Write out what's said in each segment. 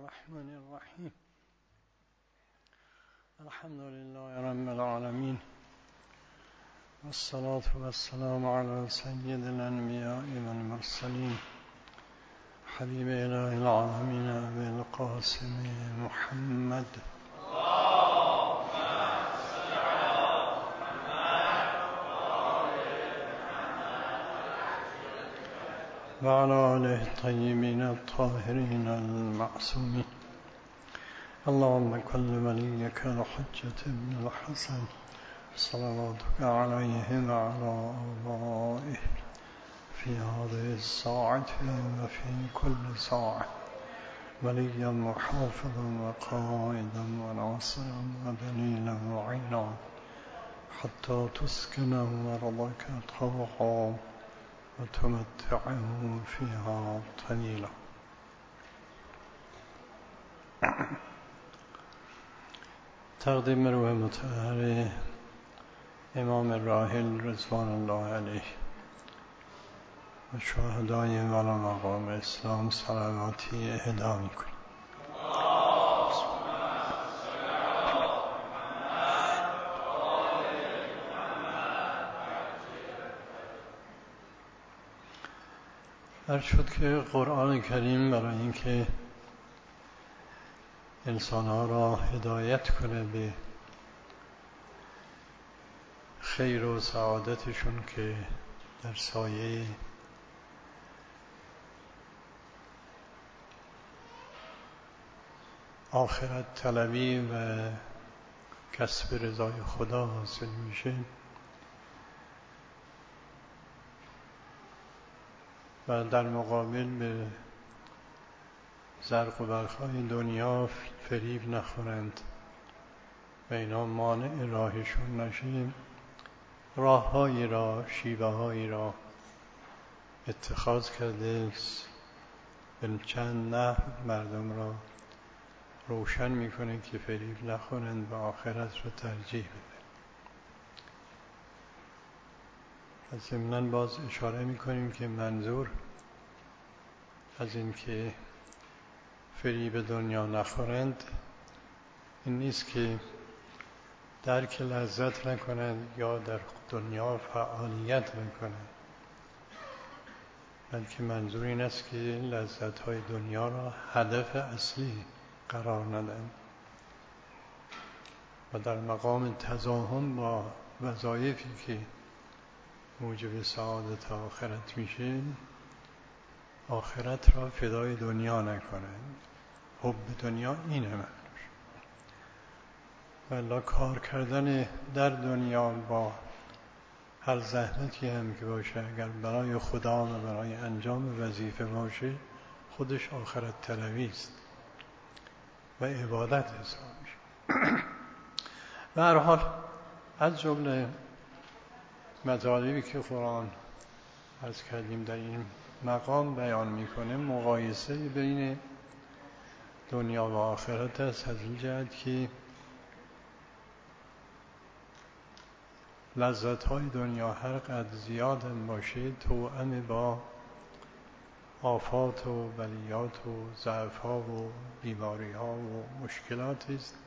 الرحمن الرحیم. الحمد لله رب العالمین والصلاة والسلام على سید الانبیاء والمرسلین حبیب اله العالمین ابی القاسم محمد وعلى آله الطيبين الطاهرين المعصومين. اللهم كل وليك الحجة ابن الحسن صلواتك عليه وعلى آبائه في هذه الساعة وفي كل ساعة وليا محافظا وقائدا وناصرا ودليلا وعينا حتى تسكنه أرضك طوعا وتمتعه فيها طويلا. تقدیم روح مطهر امام راحل رضوان الله علیه و شهدای والا مقام اسلام صلواتی اهدا می‌کنیم. عرض شد که قرآن کریم برای اینکه انسان‌ها را هدایت کنه به خیر و سعادتشون که در سایه آخرت طلبی و کسب رضای خدا حاصل میشه، و در مقابل به زرق و برق‌های دنیا فریب نخورند و اینا مانع راهشون نشه، راه‌هایی را، شیوه‌هایی را اتخاذ کرده به چند نحو مردم را روشن میکنه که فریب نخورند و آخرت را ترجیح بدن. ضمناً باز اشاره میکنیم که منظور از این که فریب دنیا نخورند این نیست که درک لذت نکنند یا در دنیا فعالیت نکنند، بلکه منظور این است که لذت‌های دنیا را هدف اصلی قرار ندهند و در مقام تزاحم با وظایفی که موجب سعادت آخرت میشه آخرت را فدای دنیا نکنند. حب دنیا اینه معنیش. والله کار کردن در دنیا با هر زحمتی هم که باشه اگر برای خدا و برای انجام وظیفه باشه خودش آخرت طلبی است و عبادت حساب میشه. به هر حال از جمله مطالبی که قرآن عرض کردیم در این مقام بیان میکنه مقایسه بین دنیا و آخرت است، از این جهت که لذت‌های دنیا هر قدر زیاد هم باشه توأم با آفات و بلیات و ضعف‌ها و بیماری‌ها و مشکلات است،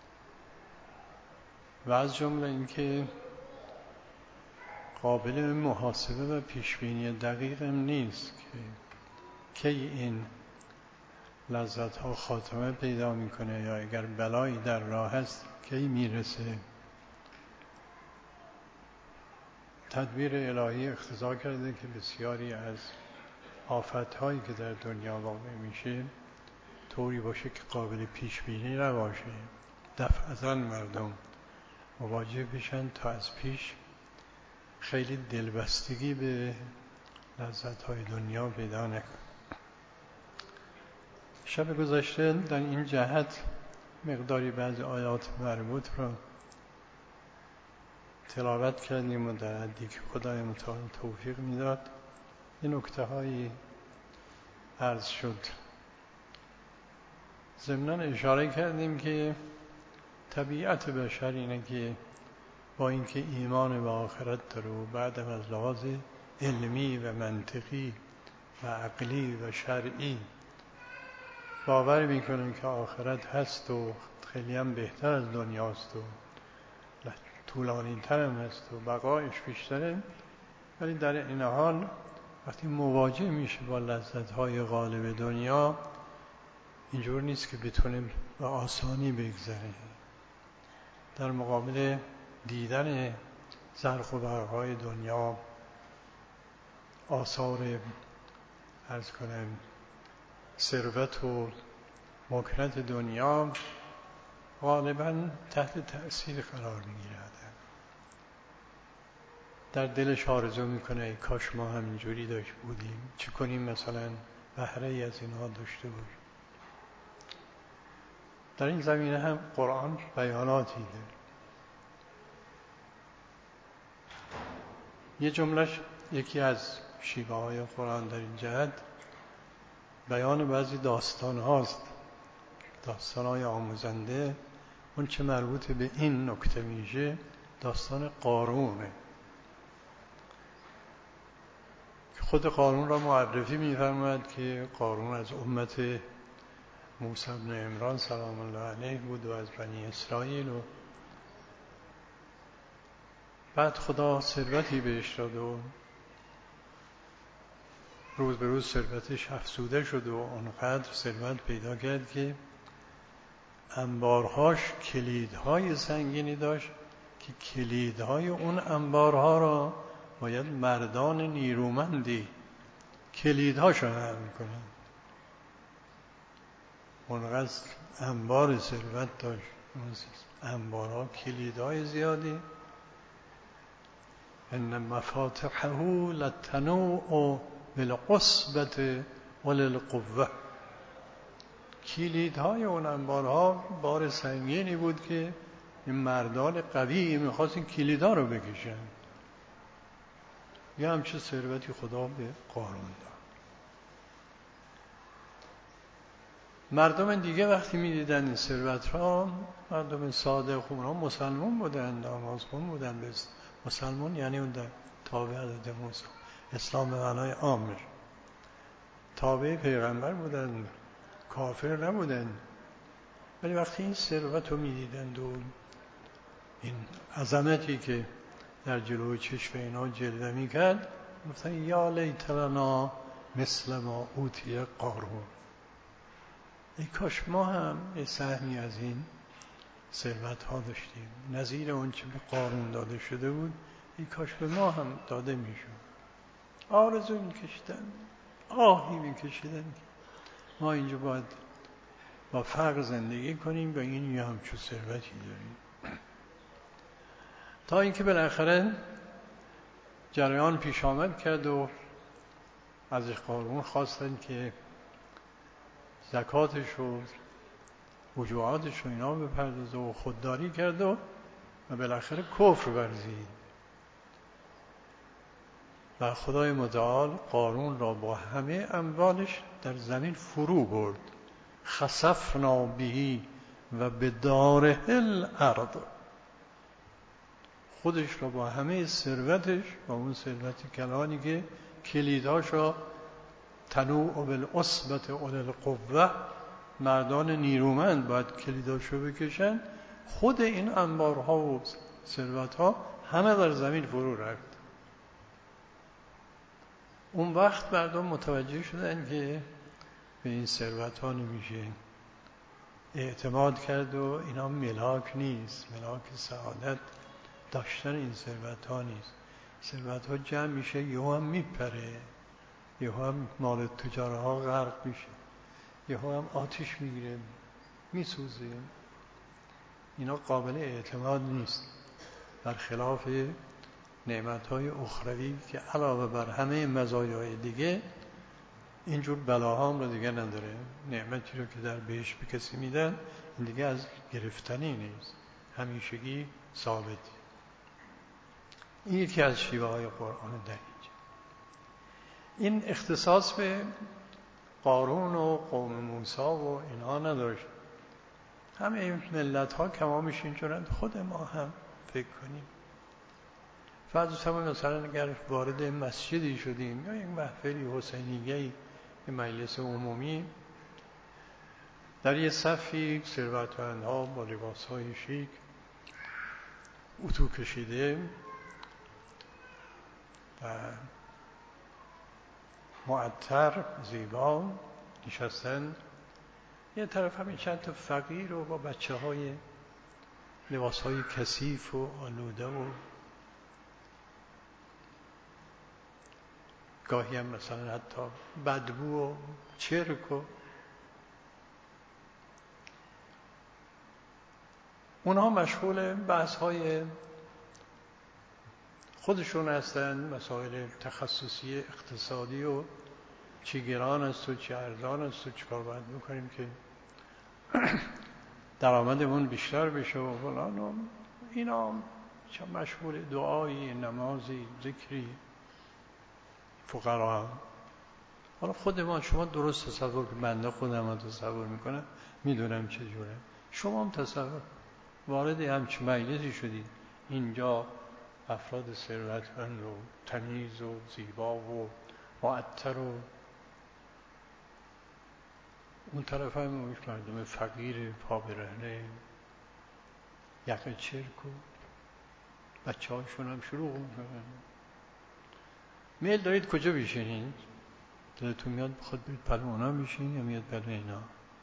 و از جمله اینکه قابل محاسبه و پیشبینی دقیق هم نیست که کی این لذت‌ها خاتمه پیدا میکنه یا اگر بلایی در راه است کی میرسه. تدبیر الهی اقتضا کرده که بسیاری از آفت‌هایی که در دنیا واقع میشه طوری باشه که قابل پیشبینی نباشه، دفعتاً مردم مواجه بشن تا از پیش خیلی دلبستگی به لذت‌های دنیا پیدا نکنه. شب گذشته در این جهت مقداری بعض آیات مربوط را تلاوت کردیم و در حدی که خدای متعال توفیق میداد این نکته‌هایی عرض شد. ضمناً اشاره کردیم که طبیعت بشر اینه که با اینکه ایمان به آخرت داره و بعدم از لحاظ علمی و منطقی و عقلی و شرعی باور میکنیم که آخرت هست و خیلی هم بهتر از دنیاست و طولانی تر هم هست و بقایش بیشتره، ولی در این حال وقتی مواجه میشه با لذت‌های غالب دنیا اینجور نیست که بتونیم به آسانی بگذریم. در مقابل دیدن زرق و برق‌های دنیا، آثار عرض کنم ثروت و مکنت دنیا، غالباً تحت تأثیر قرار می‌گیرد. در دلش آرزو میکنه ای کاش ما همینجوری داشت بودیم، چه کنیم مثلا بهره ای از اینها داشته باشیم. در این زمینه هم قرآن بیاناتی داره. یه جملهش یکی از شیوه های قرآن در این جهت بیان بعضی داستان هاست، داستان های آموزنده. اون چه مربوط به این نکته میشه داستان قارونه که خود قارون را معرفی می‌فرماید که قارون از امت موسی بن عمران سلام الله علیه بود و از بنی اسرائیل، و بعد خدا ثروتی بهش داد و روز به روز ثروتش افزوده شد و اونقدر ثروت پیدا کرد که انبارهاش کلیدهای سنگینی داشت که کلیدهای اون انبارها را باید مردان نیرومندی کلیدهاشو حمل میکنن. اونقدر انبار ثروت داشت، انبارها کلیدهای زیادی. ان مفاتحه لتنوء بالعصبة اولی القوة. کلیدهای اون انبارها بار سنگینی بود که این مردان قوی میخواست این کلیدها رو بکشن. یه همچه ثروتی خدا به قارون داد. مردم دیگه وقتی میدیدن این ثروت را، مردم ساده خونا مسلمان بودن، نمازخون بودن، مسلمان یعنی اون در تابع حضرت موسی، اسلام به معنای عامش، تابع پیغمبر بودن، کافر نبودن. ولی وقتی این ثروت رو میدیدند و این عظمتی که در جلوی چشم اینا جلوه میکرد، گفتن یا لیت لنا مثل ما اوتی قارون. ای کاش ما هم یه سهمی از این ثروت ها داشتیم، نظیر اون چه به قارون داده شده بود، ای کاش به ما هم داده میشد. آرزو میکشیدن، آهی میکشیدن ما اینجا باید با فقر زندگی کنیم و این یه همچون ثروتی داریم. تا اینکه بالاخره جریان پیش آمد کرد و از قارون خواستن که زکاتش و وجوهاتش و اینا بپردازه و خودداری کرد و بالاخره کفر ورزید و خدای متعال قارون را با همه اموالش در زمین فرو برد. خسفنا به و بداره الارض. خودش را با همه ثروتش، با اون ثروت کلانی که کلیداش را تنوء بالعصبة اولی القوة، مردان نیرومند باید کلیداشو بکشن، خود این انبارها و ثروتها همه در زمین فرو رفت. اون وقت مردم متوجه شدن که به این ثروتها نمیشه اعتماد کرد و اینا ملاک نیست، ملاک سعادت داشتن این ثروتها نیست. ثروتها جمع میشه یهو هم میپره، یهو هم مال تجاره ها غرق میشه، یهو هم آتش میگیره میسوزه. اینا قابل اعتماد نیست، برخلاف نعمت‌های اخروی که علاوه بر همه مزایای دیگه اینجور بلاها هم رو دیگه نداره. نعمتی رو که در بهشت به کسی میدن این دیگه از گرفتنی نیست، همیشگی ثابت. این یکی از شیوه های قرآن در اینجا. این اختصاص به قارون و قوم موسی و اینها نداشت. همه این ملت ها کمامش اینجورند. خود ما هم فکر کنیم، فرض کنیم مثلا اگر وارد مسجدی شدیم یا یک محفلی حسینیه‌ای، یک مجلس عمومی، در یه صفی ثروتمندها با لباسهای شیک اتو کشیده و معطر زیبا نشستند، یه طرف همین چند تا فقیر و با بچه های لباس های کثیف و آلوده و گاهی هم مثلا حتی بدبو و چرک و اونها مشغول بحث های خودشون هستند، مسائل تخصصی اقتصادی و چی گران است و چی ارزان است و چی کار باید بکنیم که درآمدمون بیشتر بشه و فلان و اینا. چه مشغول دعایی، نمازی، ذکری، فقرا. حالا خود ما، شما درست تصور که بنده خودم رو تصور میکنم، میدونم چجوره. شما هم تصور وارد همچه مجلسی شدید، اینجا افراد ثروتمند و تمیز و زیبا و معطر و اون طرف هم مردم فقیر پا برهنه یقه چرک و بچه هاشون هم شروع میکنن. میل دارید کجا بشینید؟ دلتون میاد بخواد برید پل اونا بشین یا میاد پل اینا؟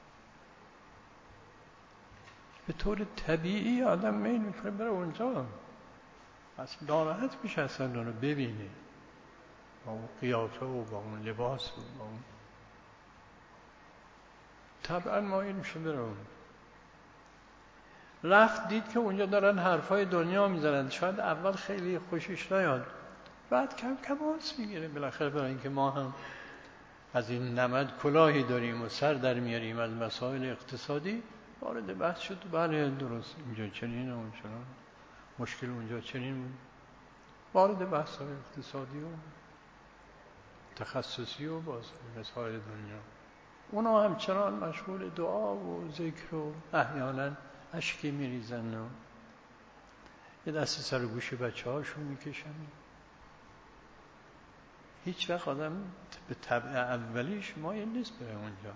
به طور طبیعی آدم میل میکنه بره اونجا، اصلا ناراحت میشه اصلا اون رو ببینه با اون قیافه و با اون لباس و با اون، طبعا مایل میشه بره اون. رفت دید که اونجا دارن حرفای دنیا میزنن، شاید اول خیلی خوشش نیاد، بعد کم کم آس میگیره بالاخره، برای اینکه ما هم از این نمد کلاهی داریم و سر در میاریم از مسائل اقتصادی. وارد بحث شد، بله درست اینجا چنین و اونچنان، مشکل اونجا چنین بود. وارد بحث های اقتصادی و تخصصی و باز مسائل دنیا. اونا همچنان مشغول دعا و ذکر و احیانا اشکی میریزن و یه دستی سر گوش بچه هاشون میکشن. هیچ وقت آدم به طبع اولیش مایل نیست بره اونجا.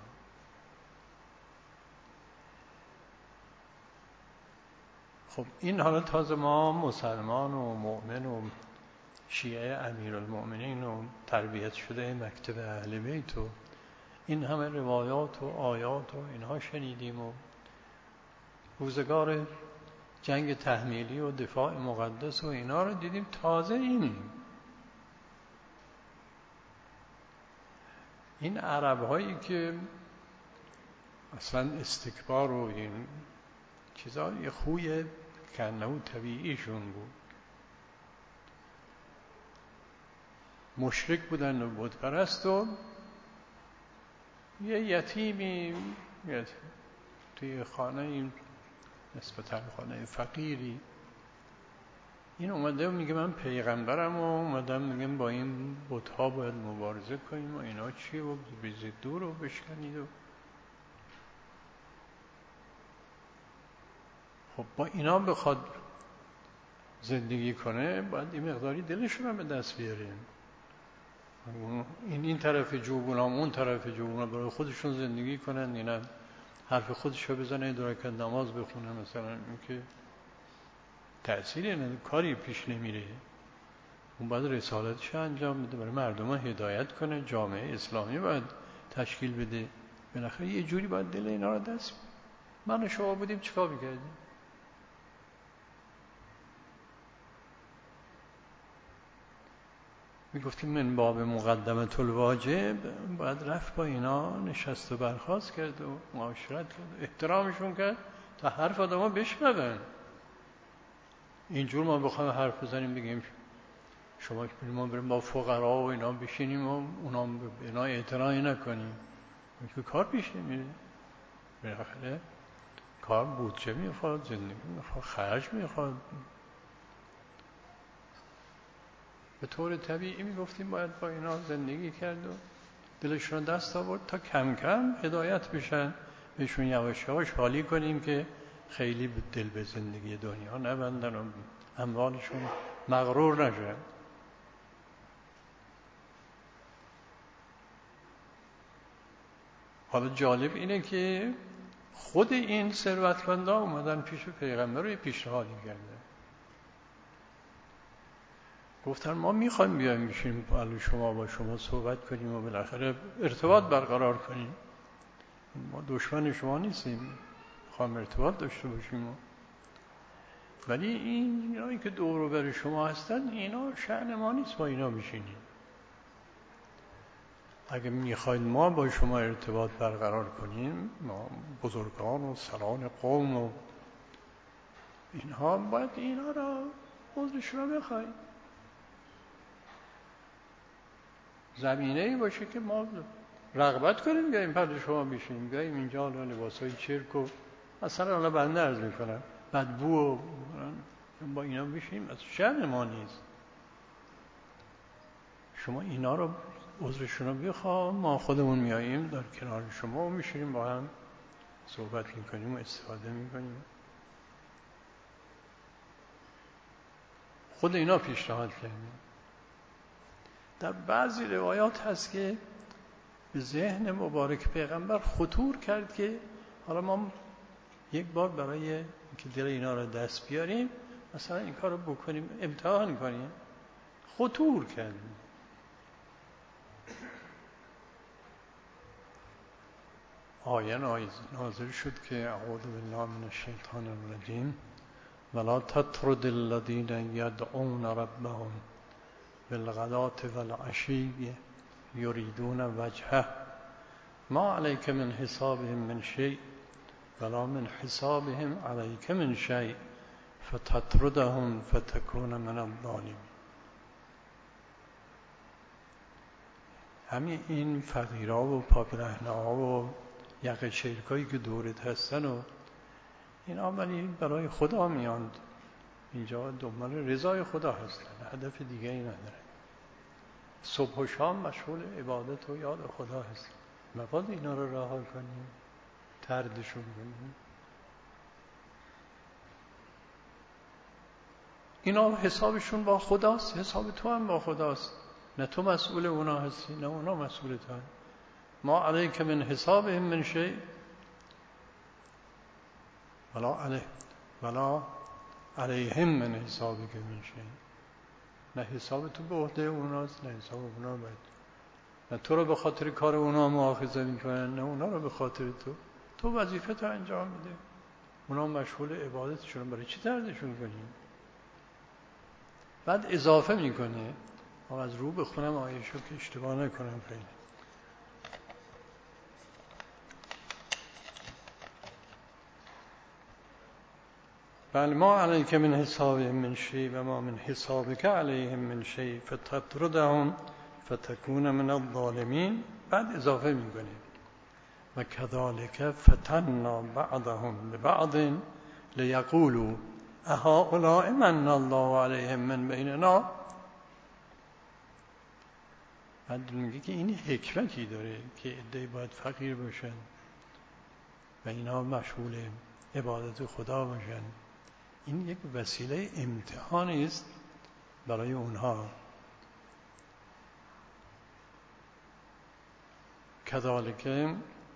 خب این حالا تازه ما مسلمان و مؤمن و شیعه امیرالمؤمنین و تربیت شده مکتب اهل بیت و این همه روایات و آیات و اینها شنیدیم و روزگار جنگ تحمیلی و دفاع مقدس و اینا رو دیدیم. تازه این عرب هایی که اصلا استکبار و این چیزا یه خوی کنه طبیعیشون بود، مشرک بودن و بت پرست و یه یتیمی توی خانه، این نسبتا خانه فقیری، این اومده و میگه من پیغمبرم و اومدم میگم با این بت‌ها باید مبارزه کنیم و اینا چیه و بیزید دور رو بشکنید و خب با اینا بخواد زندگی کنه باید این مقداری دلشون رو به دست بیاریم. این طرف جوبونام اون طرف جوبونام برای خودشون زندگی کنن، اینا حرف خودشو بزنه، دو رکعت نماز بخونه مثلا، این که تأثیری نداره، کاری پیش نمیره. اون باید رسالتش انجام بده، برای مردم هدایت کنه، جامعه اسلامی باید تشکیل بده، بالاخره یه جوری باید دل اینا رو دست بده. من و شما بودیم چیکار میکردیم؟ میگفتیم من باب مقدمه الواجب باید رفت با اینا نشست و برخاست کرد و معاشرت کرد و احترامشون کرد تا حرف آدم ها بشنون. اینجور ما بخوایم حرف بزنیم بگیم شما ما بریم با فقرا و اینا بشینیم و اونا به اینا اعتنایی نکنیم، که کار پیش نمیره. بالاخره کار بودجه میخواد، زندگی میخواد، خرج میخواد. به طور طبیعی میگفتیم باید با اینا زندگی کرد و دلشون دست آورد تا کم کم هدایت بشن، بهشون یواش یواش حالی کنیم که خیلی دل به زندگی دنیا نبندن و اموالشون مغرور نشن. حالا جالب اینه که خود این ثروتمندا اومدن پیش پیغمبر رو پیشنهادی کردن، گفتن ما میخوایم بیایم بشیم با شما، با شما صحبت کنیم و بالاخره ارتباط برقرار کنیم. ما دشمن شما نیستیم، میخوایم ارتباط داشته باشیم، ولی اینایی که دور و بر شما هستن اینا شأن ما نیست با اینا بشینیم. اگه میخواید ما با شما ارتباط برقرار کنیم، ما بزرگان و سران قوم و اینها باید اینا را عذرشون رو بخوایم. زمینه‌ای باشه که ما رغبت کنیم بیاییم پرد شما بشیم، بیاییم اینجا لباسای چرک و اصلا الان بنده عرض میکنم بدبو و با اینا بشیم، از شأن ما نیست. شما اینا رو عذرشون رو بخواه، ما خودمون میاییم در کنار شما و میشینیم با هم صحبت میکنیم و استفاده میکنیم. خود اینا پیشنهاد کردیم. در بعضی روایات هست که به ذهن مبارک پیغمبر خطور کرد که حالا ما یک بار برای که دل اینا رو دست بیاریم مثلا این کار رو بکنیم، امتحان کنیم. خطور کرد. آیه نازل شد که اعوذ بالله من الشیطان الرجیم ولا تطرد الذین یدعون ربهم بالغداة والعشی یریدون وجهه ما علیک من حسابهم من شیء ولا من حسابهم علیک من شیء فتطردهم فتکون من الظالمین. همین این فقیرها و پاکرهنه‌ها و یقه چرکایی که دورت هستن و اینا ولی برای خدا میاند اینجا، دنبال رضای خدا هستن، هدف دیگه ای نداره. صبح و شام مشغول عبادت و یاد خدا هستن، مبادا اینا رو رها کنیم، طردشون کنیم. اینا حسابشون با خداست، حساب تو هم با خداست. نه تو مسئول اونا هستی نه اونا مسئول تو. ما علیک من حسابهم من شیء ولا علیهم من حسابک من شیء. نه حساب تو به عهده اوناست نه حساب اونا باید. نه تو رو به خاطر کار اونا مؤاخذه میکنن نه اونا رو به خاطر تو وظیفت رو انجام میده. اونا مشغول عبادتشون، برای چی دردشون کنیم؟ بعد اضافه میکنه، ما از رو بخونم آیه‌شو که اشتباه نکنم خیلی. بل ما علیک من حسابهم من شیء و ما من حسابک علیهم من شیء فتطردهم فتکون من الظالمین. بعد اضافه میکنه و کذالک فتنا بعضهم ببعض لیقولوا اهؤلاء من الله علیهم من بیننا. بعد میگه که این حکمتی داره که عده‌ای باید فقیر باشن و اینا مشغول عبادت خدا باشن. این یک وسیله امتحانی است برای اونها. کذالک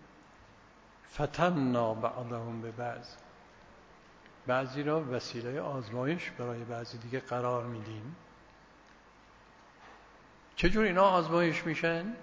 فتنا بعضهم ببعض، بعضی را وسیله آزمایش برای بعضی دیگه قرار میدیم. چجور اینا آزمایش میشن؟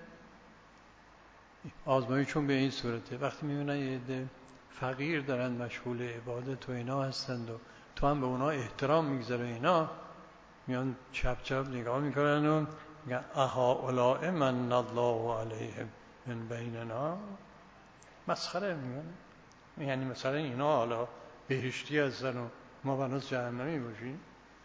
آزمایشون به این صورته، وقتی میبینن یه عده فقیر دارن مشغول عبادت و اینا هستند و تو هم به اونا احترام میگذاره، اینا میان چپ چپ نگاه میکنن و میگن اهؤلاء من الله علیهم من بیننا. مسخره میکنن، یعنی مثلا اینا حالا بهشتی هستن و ما بناس جهنمی باشیم.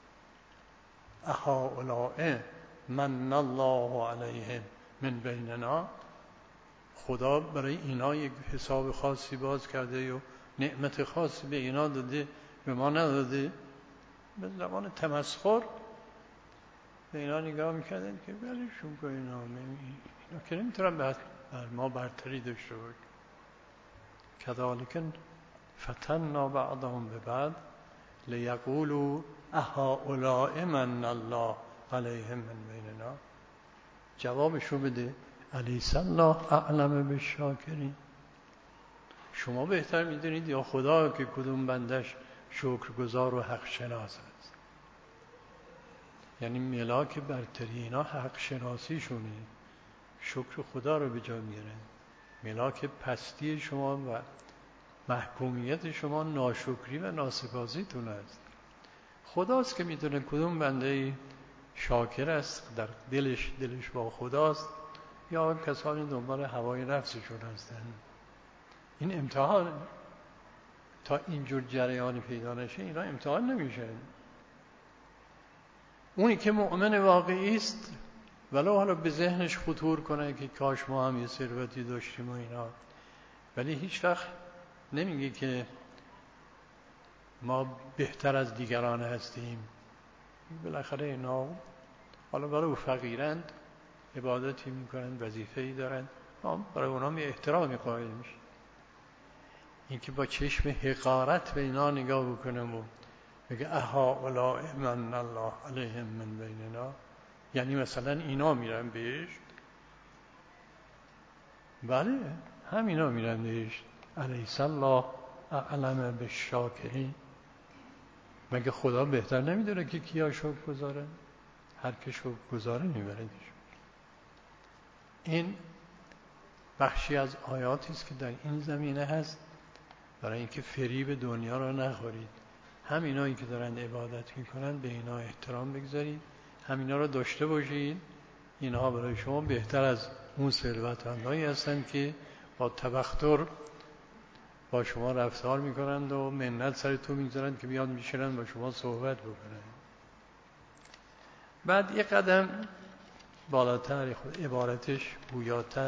اهؤلاء من الله علیهم من بیننا. خدا برای اینا یک حساب خاصی باز کرده و نعمت خاصی به اینا داده به ما نداده. به زبان تمسخر به اینا نگاه میکردن که بلشون کن، اینا که نمیتونن بر ما برتری داشته باشه. کذالک فتنا بعضهم ببعض لیقولوا اهؤلاء من الله علیهم من بیننا. جوابشو بده الیس الله اعلم بالشاکرین. شما بهتر میدونید یا خدا که کدوم بندش شکرگزار و حق شناس است. یعنی ملاک برتری اینا حق شناسیشونه، شکر خدا رو به جا میارن. ملاک پستی شما و محکومیت شما ناشکری و ناسپاسیتون است. خداست که میدونه کدوم بنده شاکر است، در دلش با خداست، یا کسانی دنبال هوای نفسشون هستن. این امتحان تا اینجور جریانی پیدا نشه اینا امتحان نمیشه. اونی که مؤمن واقعی است ولو حالا به ذهنش خطور کنه که کاش ما هم یه ثروتی داشتیم و اینا، ولی هیچ وقت نمیگه که ما بهتر از دیگران هستیم. بالاخره اینا حالا برای فقیرند، عبادتی میکنن، وظیفه‌ای دارن، برای اونا یه احترامی قائل میشه. این که با چشم حقارت به اینا نگاه بکنم و بگه اهؤلاء من الله علیهم من بیننا، یعنی مثلا اینا میرن بهشت؟ بله همینا میرن بهشت. الیس الله اعلم بالشاکرین؟ مگه خدا بهتر نمیدونه که کیا شکر گذارن؟ هر که شکر گذاره میبردش. این بخشی از آیاتی است که در این زمینه هست برای اینکه فریب دنیا را نخورید. همینایی که دارن عبادت میکنن به اینا احترام بگذارید، همینا رو داشته باشید. اینها برای شما بهتر از اون ثروتمندایی هستند که با تبختر با شما رفتار میکنند و منت سر تو میگذارند که بیان میشینند با شما صحبت بکنند. بعد یک قدم بالاتر عبارتش گویاتر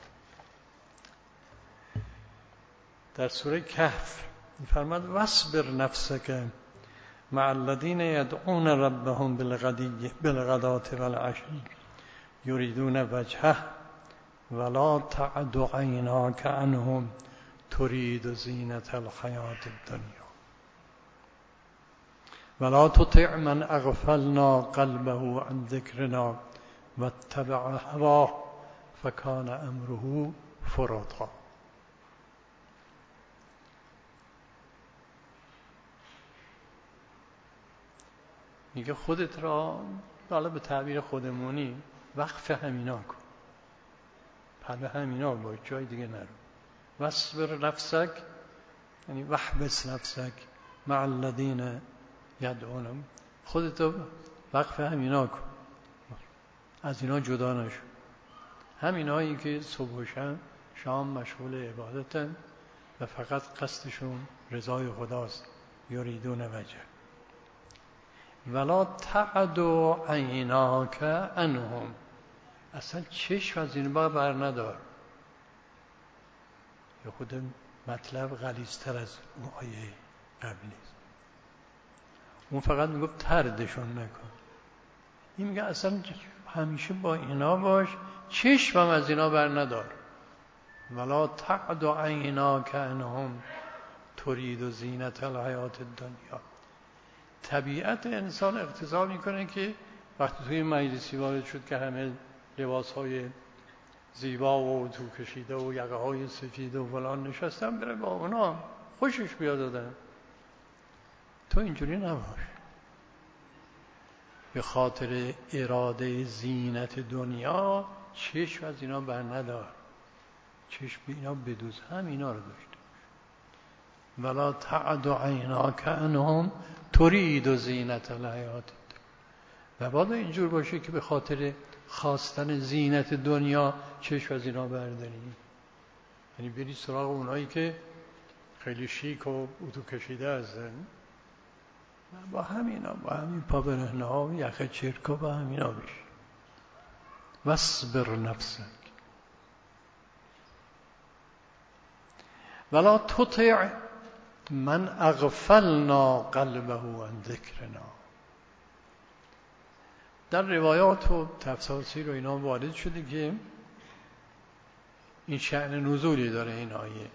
در سوره کهف فرمود واصبر نفسک مع الذین یدعون ربهم بالغداة والعشی یریدون وجهه ولا تعد عیناک عنهم ترید زینة الحیاة الدنیا ولا تطع من اغفلنا قلبه عن ذکرنا واتبع هواه فکان امره فرطا. میگه خودت را حالا به تعبیر خودمونی وقف همینا کن، پهلو همینا باید، جای دیگه نرو. واصبر نفسک یعنی وحبس نفسک مع الذین یدعون، خودت را وقف همینا کن، از اینا جدا نشو. همینایی که صبح و شام مشغول عبادتن و فقط قصدشون رضای خداست، یریدون وجه. ولا تعد عیناک عنهم، اصلا چشم از این بر ندار. یا خود مطلب غلیظتر از اون آیه قبلی است. اون فقط میگفت تردشون نکن، این میگه اصلا همیشه با اینا باش، چشمم از اینا بر ندار. ولا تعد عیناک عنهم ترید زینة الحیاة الدنیا. طبیعت انسان اقتضا میکنه که وقتی توی مجلسی وارد شد که همه لباسهای زیبا و تو کشیده و یقه های سفید و فلان نشستن، بره با اونا خوشش بیاد دادن. تو اینجوری نباش، به خاطر اراده زینت دنیا چشم از اینا بر ندار، چشم اینا بدوز، هم اینا رو داشته باش. ولا تعد عیناک عنهم ترید زینة الحیاة. و باید اینجور باشه که به خاطر خواستن زینت دنیا چشم از اینا برداری، یعنی بری سراغ اونایی که خیلی شیک و اتو کشیده هستن، با همینا، با همین پا برهنه ها و یخ چرک ها با همینا بشی. واصبر نفسک ولا تطع من اغفلنا قلبه عن ذکرنا. در روایات و تفاسیر و اینا وارد شده که این شأن نزولی داره این آیه.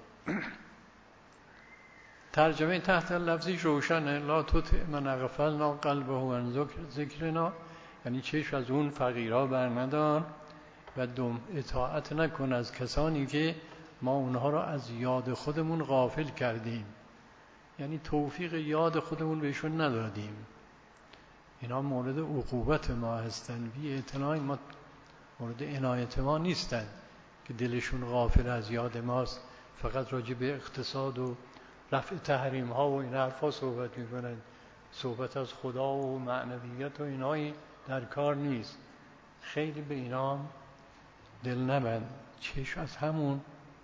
ترجمه تحت لفظیش روشنه، لا تطع من اغفلنا قلبه عن ذکرنا، یعنی چشم از اون فقیرها بر ندار و اطاعت نکن از کسانی که ما اونها را از یاد خودمون غافل کردیم، یعنی توفیق یاد خودمون بهشون ندادیم. اینا مورد عقوبت ما هستن، بی اعتنای ما، مورد عنایت ما نیستن که دلشون غافل از یاد ماست، فقط راجع به اقتصاد و رفع تحریم ها و این حرفا صحبت میکنن. صحبت از خدا و معنویت و اینایی در کار نیست. خیلی به اینا دل نبند، چشم از همون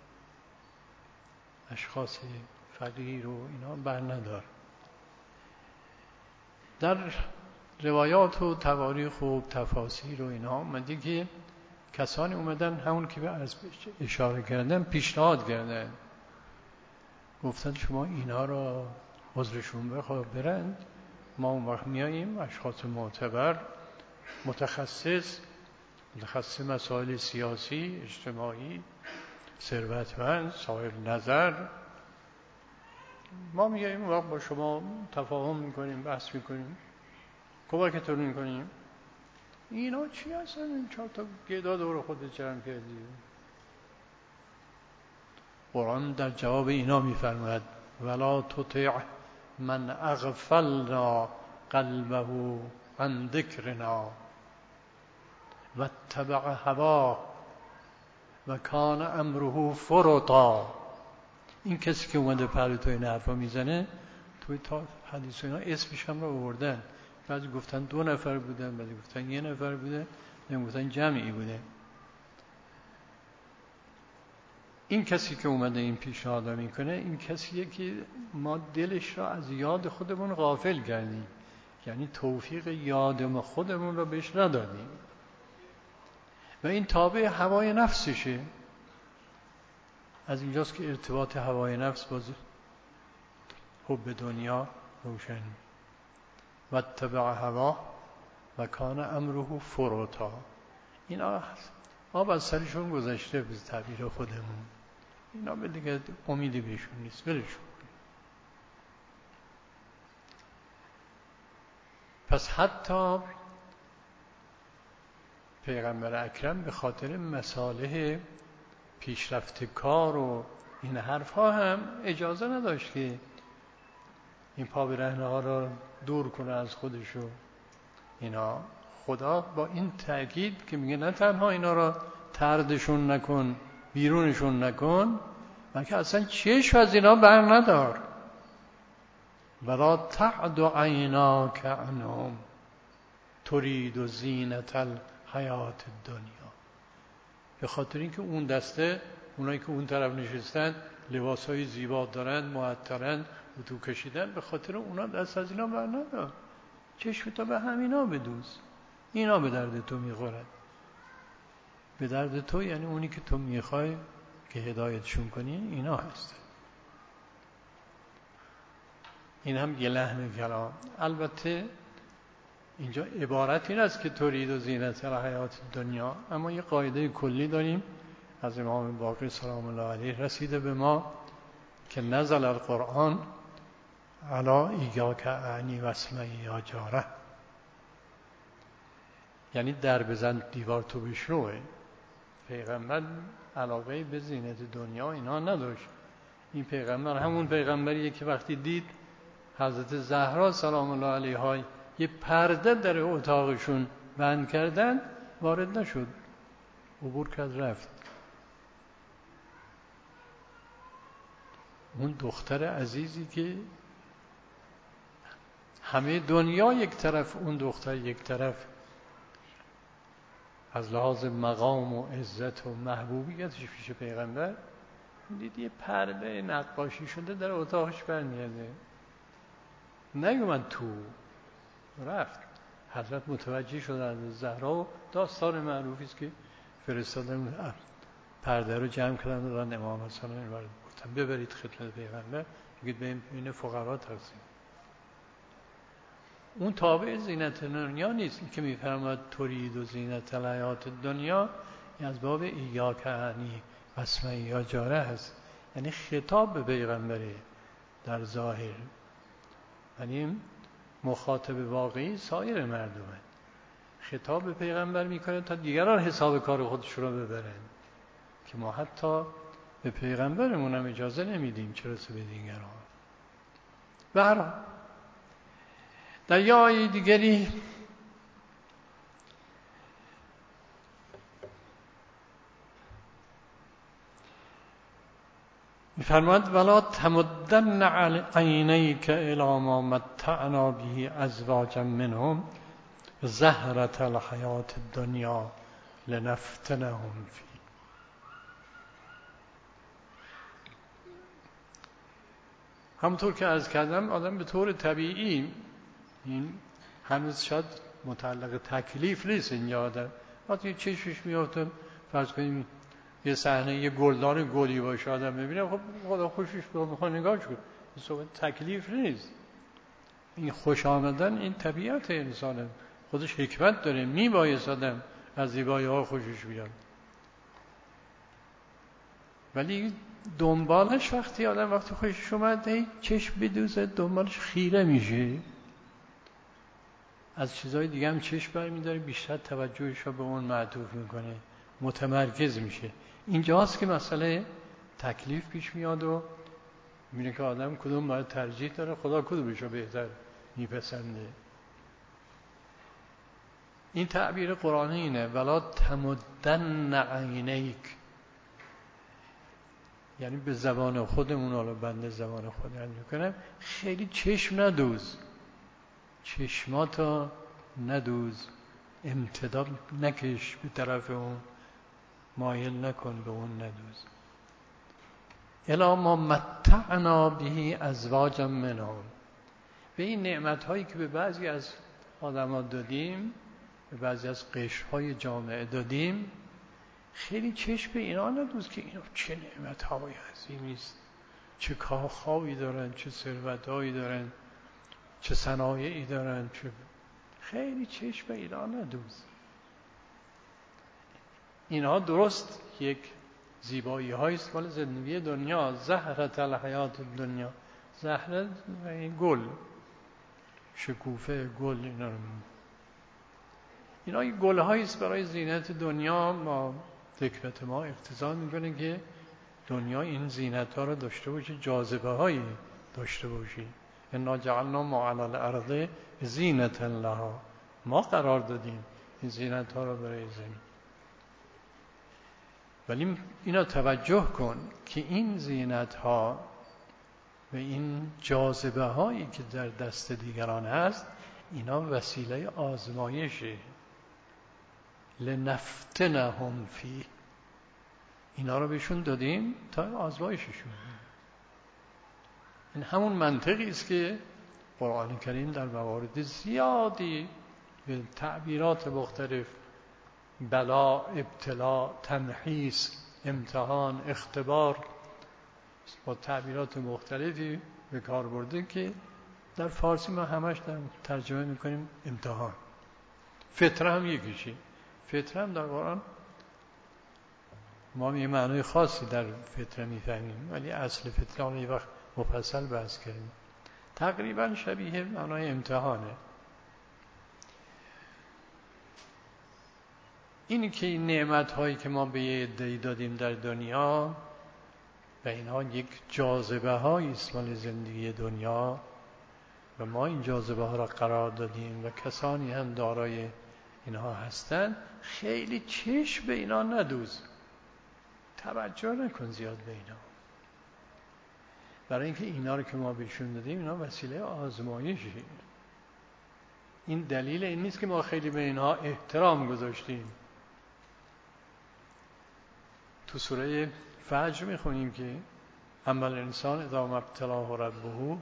اشخاص فقیر و اینا بر ندار. در روایات و تواریخ و تفاسیر و اینا اومده که کسانی اومدن همون که به اشاره کردن پیشنهاد کردن، گفتن شما اینا را عذرشون بخواه برند، ما اون وقت میاییم اشخاص معتبر متخصص مسائل سیاسی اجتماعی ثروتمند صاحب نظر، ما میاییم اون وقت با شما تفاهم میکنیم، بحث میکنیم، کمکتون میکنیم. اینا چی هستن؟ این 4 تا گدا دور خود جمع کردی. قرآن در جواب اینا میفرماید ولا تطع من اغفلنا قلبه عن ذکرنا واتبع هواه و کان امره فرطا. این کسی که اومده پرده تو این حرفا میزنه، توی تا حدیث اینا اسمش هم رو آوردن، بعضی گفتن 2 نفر بودن، بعضی گفتن 1 نفر بودن، بعضی گفتن جمعی بوده. این کسی که اومده این پیشنهاد میکنه، این کسیه که ما دلش را از یاد خودمون غافل کردیم، یعنی توفیق یاد خودمون را بهش ندادیم و این تابع هوای نفسشه. از اینجاست که ارتباط هوای نفس با حب دنیا روشن. و اتبع هوا و کان امره فرطا. اینا آب از سرشون گذشته به تعبیر خودمون، اینا به دیگه امیدی بهشون نیست، ولشون. پس حتی پیغمبر اکرم به خاطر مصالح پیشرفت کار و این حرفها هم اجازه نداشت که این پا برهنه ها را دور کنه از خودشو. اینا خدا با این تأکید که میگه نه تنها اینا را طردشون نکن، بیرونشون نکن، بلکه اصلا چشم از اینا بر ندار. ولا تعد عیناک عنهم ترید زینت الحیات الدنیا. به خاطر اینکه اون دسته، اونایی که اون طرف نشستن لباسهای زیبا دارن، معطرن، اتو کشیدن، به خاطر اونا دست از اینا بر ندار، چشمتو به همینا بدوز. اینا به درد تو میخورد. به درد تو یعنی اونی که تو میخوای که هدایتشون کنی، اینا هستن. این هم یه لحن کلام. البته اینجا عبارت این است که ترید و زینت الحیات دنیا، اما یه قاعده کلی داریم از امام باقر سلام الله علیه رسیده به ما که نزل القرآن علی ایاک اعنی و اسمعی یا جاره، یعنی در بزن دیوار تو بشنوه. پیغمبر علاقه به زینت دنیا اینا نداشت. این پیغمبر همون پیغمبریه که وقتی دید حضرت زهرا سلام الله علیها یه پرده در اتاقشون بند کردن، وارد نشد، عبور کرد رفت. اون دختر عزیزی که همه دنیا یک طرف، اون دختر یک طرف، از لحاظ مقام و عزت و محبوبیتش پیش پیغمبر، دید یه پرده نقاشی شده در اتاقش برمیگرده، نیومد تو، رفت. حضرت متوجه شد از زهرا و داستان معروفی است که فرستادن پرده رو جمع کردن دادن امام حسن رو وارد گفتن ببرید خدمت پیغمبر، بگید بین فقرا تقسیم. اون تابع زینت دنیا نیست. این که میفرماید ترید و زینت الحیات دنیا، از باب ایاک اعنی و اسمعی یا جاره هست، یعنی خطاب به پیغمبره در ظاهر، یعنی مخاطب واقعی سایر مردمه. خطاب به پیغمبر میکنه تا دیگران حساب کار خودش رو ببرن که ما حتی به پیغمبرمون هم اجازه نمیدیم چه رسه به دیگران. به هر حال در یه آیه دیگری می‌فرماید ولا تمدن عینیک الی ما متعنا به ازواجا منهم زهرة الحیاة الدنیا لنفتنهم فیه. همونطور که عرض کردم آدم به طور طبیعی، این هنوز شاید متعلق تکلیف نیست، اینجا آدم وقتی چشمش میافته فرض کنیم یه صحنه یه گلدان گلی باشه آدم ببینه، خب خدا خوشش میخواد نگاهش کنه، این صحبت تکلیف نیست. این خوش آمدن این طبیعت انسانه، خودش حکمت داره، میبایست آدم از زیبایی ها خوشش بیاد، ولی دنبالش وقتی آدم وقتی خوشش اومده چشم بدوزه دنبالش خیره میشه، از چیزهای دیگه هم چشم برمیداره، بیشتر توجهش رو به اون معطوف میکنه، متمرکز میشه. اینجاست که مسئله تکلیف پیش میاد و میبینه که آدم کدوم باید ترجیح داره، خدا کدومش رو بهتر میپسنده. این تعبیر قرآنی اینه ولا تمدن عینیک، یعنی به زبان خودمون، حالا بنده زبان خودم میکنم، خیلی چشم ندوز، چشماتو ندوز، امتداد نکش به طرف اون، مایل نکن به اون، ندوز. الا ما متعنا به ازواجا منهم، به این نعمت هایی که به بعضی از آدما دادیم، به بعضی از قشرهای جامعه دادیم، خیلی چشم به اینا ندوز که اینا چه نعمت های عظیمی است، چه کاخهایی دارن، چه ثروتایی دارن، چه صنایعی دارن، خیلی چشم به اینا ندوز. اینها درست یک زیبایی هایست مال زندگی دنیا، زهرة الحیات الدنیا، زهره این گل، شکوفه گل، اینا این گل هایست برای زینت دنیا. ما حکمت ما اقتضا میکنه که دنیا این زینت ها رو داشته باشه، جاذبه هایی داشته باشه. انا جعلنا ما علی الارض زینة لها، ما قرار دادیم این زینت ها رو برای زمین. ولی اینا توجه کن که این زینت ها و این جاذبه هایی که در دست دیگران هست، اینا وسیله آزمایشه. لنفتنهم فیه، اینا رو بهشون دادیم تا آزمایششون. این همون منطقی است که قرآن کریم در موارد زیادی به تعبیرات مختلف، بلا، ابتلا، تمحیص، امتحان، اختبار، با تعبیرات مختلفی به کار برده که در فارسی ما همش در ترجمه میکنیم امتحان. فتنه هم یکیشه. فتنه هم در قرآن ما یه معنای خاصی در فتنه میفهمیم، ولی اصل فتنه یه وقت مفصل بحث کردیم. تقریبا شبیه معنای امتحانه. اینی که این نعمت هایی که ما به یه عده‌ای دادیم در دنیا و اینها یک جاذبه هایی است مال زندگی دنیا و ما این جاذبه ها را قرار دادیم و کسانی هم دارای اینها هستند، خیلی چشم به اینا ندوز، توجه نکن زیاد به اینا، برای اینکه اینا رو که ما بهشون دادیم اینا وسیله آزمایشه. این دلیل این نیست که ما خیلی به اینها احترام گذاشتیم. تو سوره فجر میخونیم که اما الانسان اذا ما ابتلاه ربه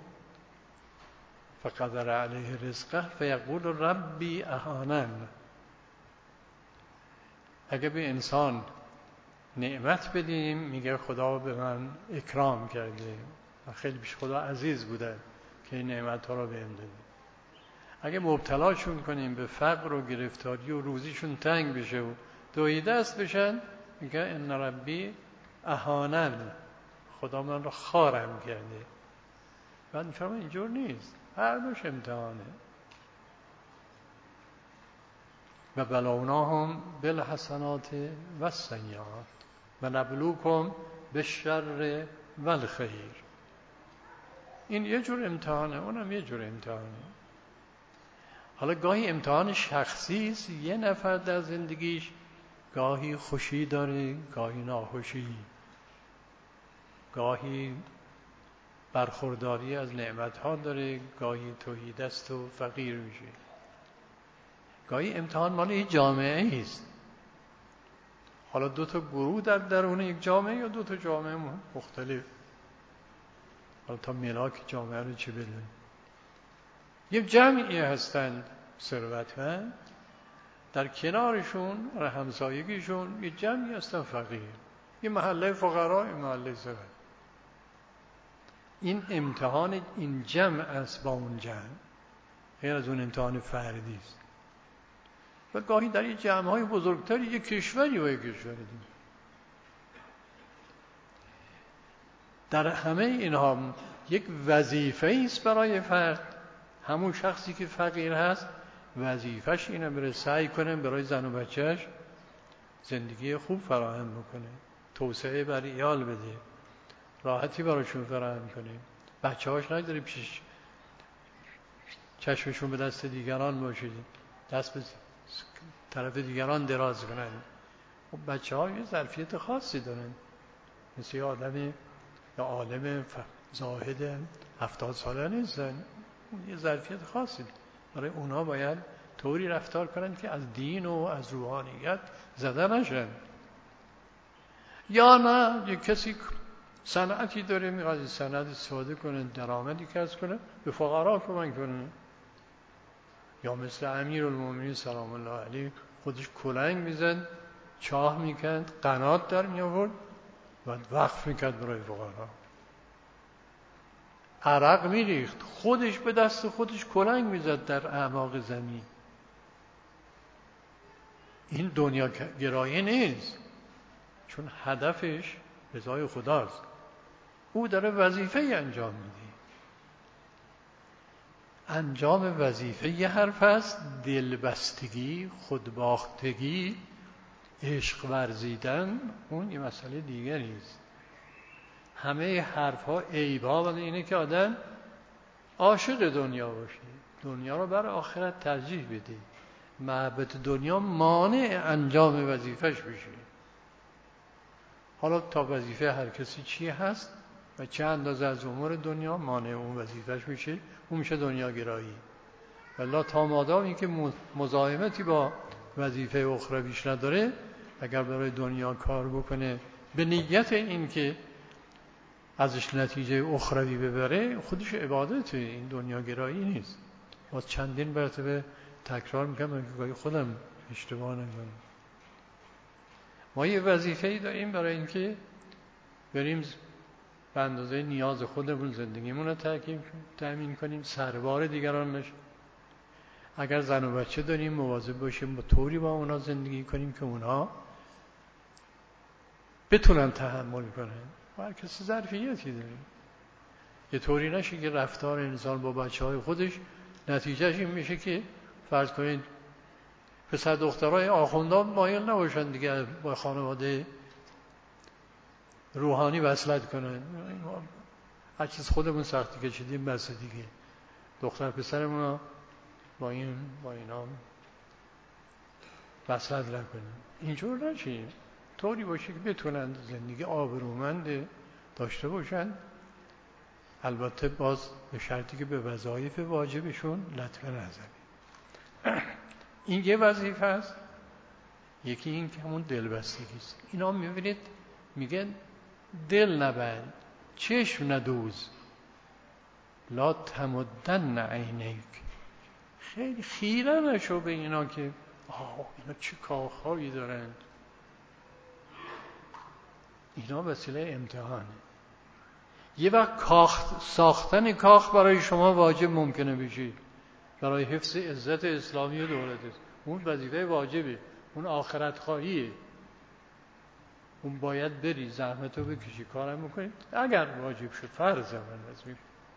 فقدر علیه رزقه فیقول ربی اهانن. اگه به انسان نعمت بدیم میگه خدا به من اکرام کرده و خیلی پیش خدا عزیز بوده که این نعمت ها رو بهم داده. اگه مبتلاشون کنیم به فقر و گرفتاری و روزیشون تنگ بشه و دویده دست بشن، میگه ان ربی اهانن، خدا من رو خوارم کرده. بعد میفهمه اینجور نیست، هر دوش امتحانه. و بلوناهم بالحسنات والسیئات و نبلوکم بالشر والخیر. این یه جور امتحانه، اونم یه جور امتحانه. حالا گاهی امتحان شخصی است، یه نفر در زندگیش گاهی خوشی داره، گاهی ناخوشی، گاهی برخورداری از نعمتها داره، گاهی تهیدست و فقیر میشه. گاهی امتحان مال یک جامعه است. حالا دو تا گروه در درون یک جامعه یا دو تا جامعه مختلف. حالا تا ملاک جامعه رو چه بدون. یک جمعی هستند ثروتمند، در کنارشون و همسایگیشون یک جمعی هستن فقیر. یه محله فقرا، یه محله ثروت. این امتحان این جمع است با اون جمع، غیر از اون امتحان فردی است. و گاهی در این جمع‌های بزرگتری یک کشوری و یک کشوری دیگه. در همه اینها یک وظیفه است برای فرد. همون شخصی که فقیر هست وظیفش اینه بره سعی کنه برای زن و بچهش زندگی خوب فراهم بکنه، توسعه برای عیال بده، راحتی براشون فراهم کنه، بچه‌هاش نذاره پیش چشمشون به دست دیگران باشه، دست به طرف دیگران دراز کنن. خب بچه‌ها یه ظرفیت خاصی دارن، مثل یه آدم یا عالم زاهد 70 ساله نیستن، یه ظرفیت خاصی برای اونا باید طوری رفتار کنن که از دین و از روحانیت زده نشن. یا نه یک کسی صنعتی داره میخواد این صنعت استفاده کنه، درآمدی کسب کنه، به فقرا کمک کنه. یا مثل امیرالمومنین سلام الله علیه خودش کلنگ میزد، چاه میکند، قنات در میآورد و وقف میکرد برای فقرا. عرق میریخت، خودش به دست خودش کلنگ میزد در اعماق زمین. این دنیا گرایی نیست، چون هدفش رضای خداست. او داره وظیفه انجام میده. انجام وظیفه یه حرف است، دلبستگی، خودباختگی، عشق ورزیدن اون یه مسئله دیگری است. همه حرفها عیب‌ها ولی اینه که آدم عاشق دنیا باشه، دنیا رو بر آخرت ترجیح بده، محبت دنیا مانع انجام وظیفهش بشه. حالا تا وظیفه هر کسی چی هست و چه اندازه از امور دنیا مانع اون وظیفهش میشه، اون میشه دنیا گرایی. والله تا مادامی که مزاحمتی با وظیفه اخرویش نداره، اگر برای دنیا کار بکنه به نیت این که ازش نتیجه اخروی ببره، خودش عبادته، این دنیا گرایی نیست. باز چندین مرتبه تکرار میکنم که خودم اشتباه نکنم. ما یه وظیفه‌ای داریم برای اینکه بریم به اندازه نیاز خودمون زندگیمون رو تأمین کنیم، سربار دیگران نشیم. اگر زن و بچه داریم مواظب باشیم با طوری با اونا زندگی کنیم که اونا بتونن تحمل کنن. هر کسی ظرفیتی داره. یه طوری نشه که رفتار انسان با بچه‌های خودش نتیجهش این میشه که فرض کنید پسر دخترای آخوندان مایل نباشن دیگه با خانواده روحانی وصلت کنن. هر چیز خودمون سختی کشیدیم بس دیگه، دختر پسرمون با اینا وصلت نکنیم. اینجور نشیم، طوری باشه که بتونن زندگی آبرومند داشته باشن، البته باز به شرطی که به وظایف واجبشون لطمه نزنه. این یه وظیفه است. یکی این که همون دلبستگی است. اینا میبینید میگن دل نبند، چشم ندوز، لا تمدن عینیک، خیلی خیره نشو به اینا که اینا چه کاخهایی دارند. اینا وسیله امتحانه. یه وقت ساختن کاخ برای شما واجب ممکنه بشه، برای حفظ عزت اسلامی و دولت است. اون وظیفه واجبه، اون آخرت خواهیه، اون باید بری زحمتو بکشی کارم میکنی. اگر واجب شد فرض من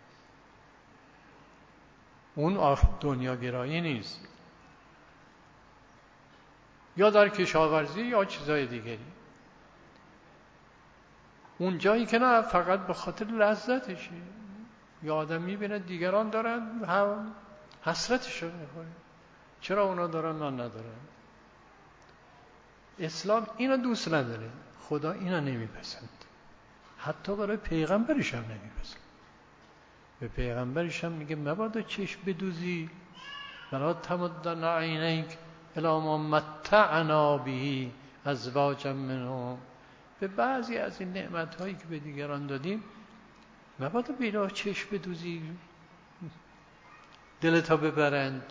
اون دنیا گرایی نیست. یا در کشاورزی یا چیزای دیگری. اون جایی که نه فقط به خاطر لذتشه. یه آدم میبینه دیگران دارن هم حسرتش رو میخوره، چرا اونا دارن من ندارم؟ اسلام اینو دوست نداره، خدا اینو نمیپسند، حتی برای پیغمبرش هم نمیپسند. به پیغمبرش هم میگه مبادا چشم بدوزی، ولا تمدن عینیک الی ما متعنا به ازواجا منهم. به بعضی از این نعمت‌هایی که به دیگران دادیم مبادا بینا چشم بدوزی، دلتا ببرند.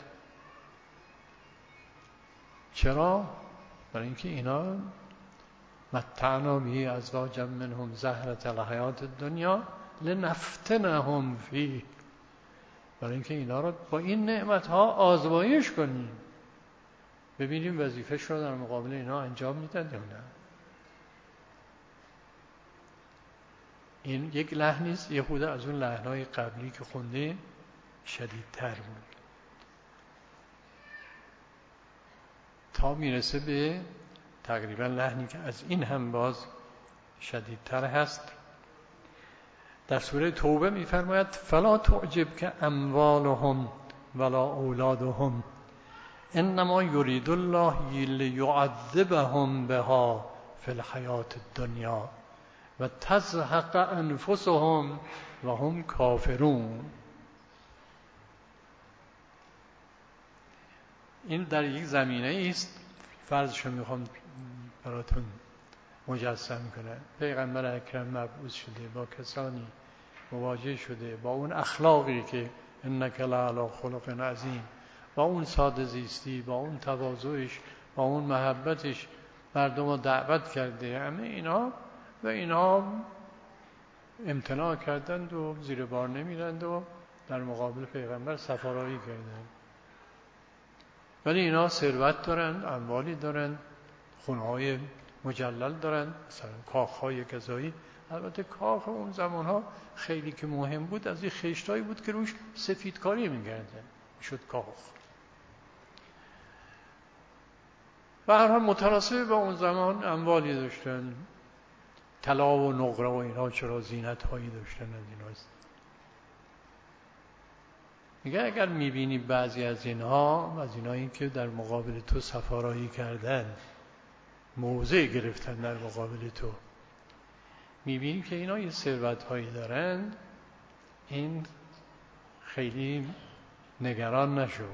چرا؟ برای اینکه اینا متعنا به ازواجا منهم زهرة الحیات الدنیا لنفتنهم فیه. برای اینکه اینا رو با این نعمت‌ها آزمایش کنیم، ببینیم وظیفه‌ش رو در مقابل اینا انجام میدن یا نه. این یک لحنی است، یه خود از اون لحن‌های قبلی که خوندیم شدیدتر بود تا میرسه به تقریبا لحنی که از این هم باز شدیدتر هست. در سوره توبه میفرماید فلا تعجبک اموالهم ولا اولادهم انما یرید الله لیعذبهم بها فی الحیات الدنیا و تزهق انفسهم و هم کافرون. این در یک زمینه است، فرضشو میخوام براتون مجسم کنه. پیغمبر اکرم مبعوث شده، با کسانی مواجه شده، با اون اخلاقی که انک لعلی خلق عظیم، با اون ساده زیستی، با اون تواضعش، با اون محبتش مردم رو دعوت کرده. همه اینا و اینا امتناع کردند و زیر بار نمیرند و در مقابل پیغمبر سفارایی کردند. ولی اینا ثروت دارن، اموالی دارن، خونه‌های مجلل دارن، مثلا کاخ‌های غذایی. البته کاخ اون زمانها خیلی که مهم بود از این خشتایی بود که روش سفیدکاری می‌کردن، شد کاخ. و هر حال متناسب با اون زمان اموالی داشتن، طلا و نقره و اینا چرا زینت‌هایی داشتن از ایناست. میگه اگر می‌بینی بعضی از اینها، از اینایی که در مقابل تو سفارایی کردن، موضع گرفتن در مقابل تو، می‌بینی که اینا یه ثروت‌هایی دارن، این خیلی نگران نشو.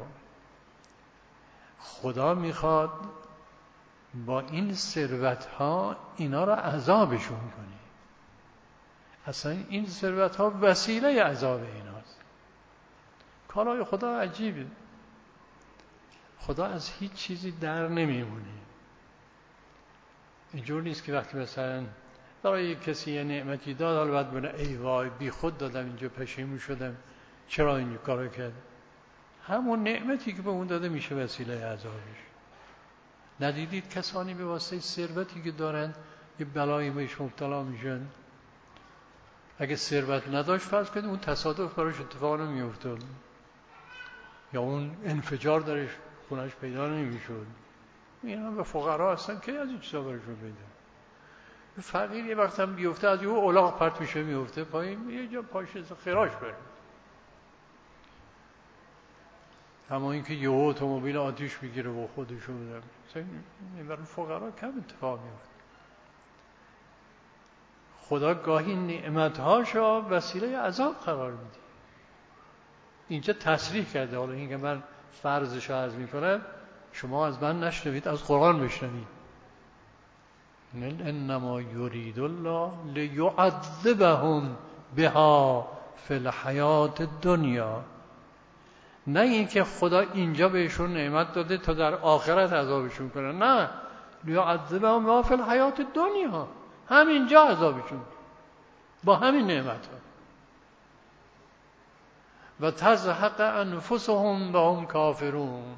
خدا میخواد با این ثروت‌ها اینا را عذابشون کنی. اصلا این ثروت‌ها وسیله عذاب ایناست. کارهای خدا عجیبه. خدا از هیچ چیزی در نمیمونه. اینجور نیست که وقتی مثلا برای کسی یه نعمتی داد حالا باید بونه ای وای بی خود دادم، اینجا پشیمون شدم، چرا این کارو کرد. همون نعمتی که به اون داده میشه وسیله عذابش. ندیدید کسانی به واسطه ثروتی که دارن یه بلایی بهش مبتلا میشن؟ اگه ثروت نداشت فرض کنید اون تصادف براش اتفاق نمیافتاد، یا اون انفجار درش خونش پیدا نمیشد. اینا به فقرا هستن که از این چیزا برشون پیدا. فقیر یه وقت هم بیفته از یه الاغ پرت میشه میفته پایین، یه جا پاش خراش بره. اما اینکه یه اتومبیل آتیش میگیره و خودشو بده، این برای فقرا کم اتفاق میفته. خدا گاهی نعمت‌هاشو وسیله عذاب قرار میده. اینجا تصریح کرده. حالا این که من فرضشو عرض میکنم، شما از من نشنوید، از قرآن بشنوید. انما یرید الله لیعذبهم بها فی الحیات الدنیا. نه اینکه خدا اینجا بهشون نعمت داده تا در آخرت عذابشون کنه، نه، لیعذبهم بها فی الحیات الدنیا، همینجا عذابشون با همین نعمت ها. و تزهق انفسهم و هم کافرون.